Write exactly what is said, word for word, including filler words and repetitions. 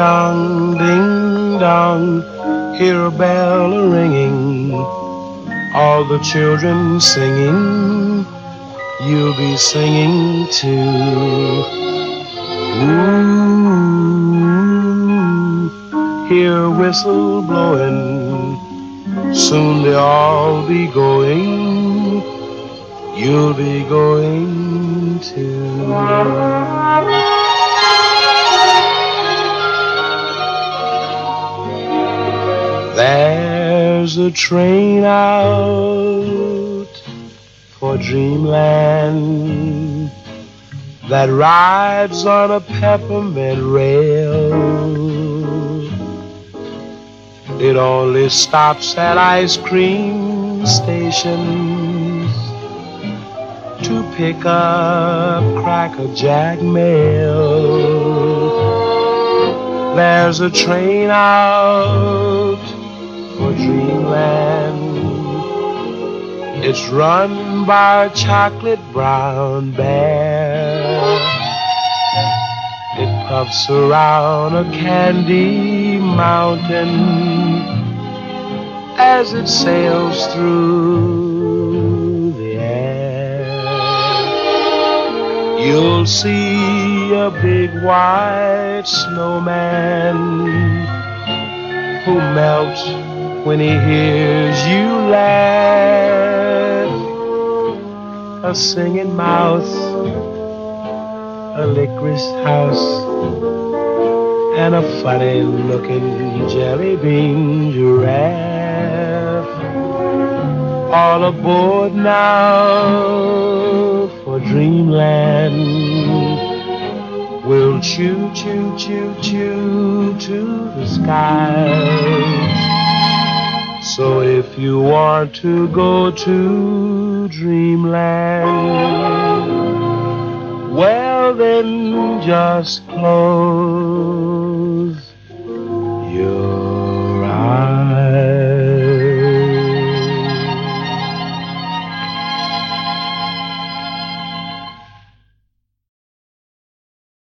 dong, ding dong, hear a bell ringing, all the children singing, you'll be singing too. Ooh, hear a whistle blowing, soon they'll all be going, you'll be going too. There's a train out for dreamland that rides on a peppermint rail. It only stops at ice cream stations to pick up Cracker Jack mail. There's a train out for dreamland. It's run by a chocolate brown bear. It puffs around a candy mountain as it sails through the air. You'll see a big white snowman who melts when he hears you laugh. A singing mouse, a licorice house, and a funny-looking jelly bean giraffe. All aboard now for dreamland. We'll choo, choo, choo, choo to the sky. So if you want to go to dreamland, well then just close